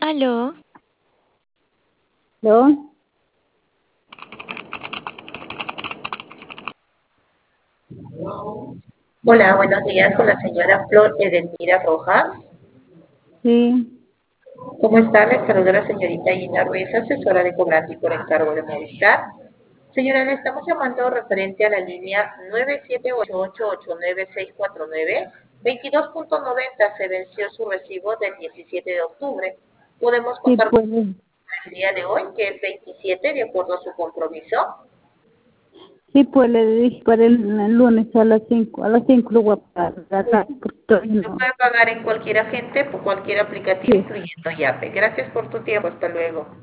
Aló, ¿Yo? Hola, buenos días con la señora Flor Edelmira Rojas. Sí, ¿Cómo está? Le saluda la señorita Gina Ruiz, asesora de cobranza y por encargo de Movistar. Señora, le estamos llamando referente a la línea 9788899649. 22.90 se venció su recibo del 17 de octubre. Podemos sí, contar con pues, el día de hoy, que es 27, de acuerdo a su compromiso. sí, pues le dije para el lunes a las 5 lo voy a pagar, porque todavía Lo no. puede pagar en cualquier agente, por cualquier aplicativo, Sí. incluyendo Yape. Gracias por tu tiempo. Hasta luego.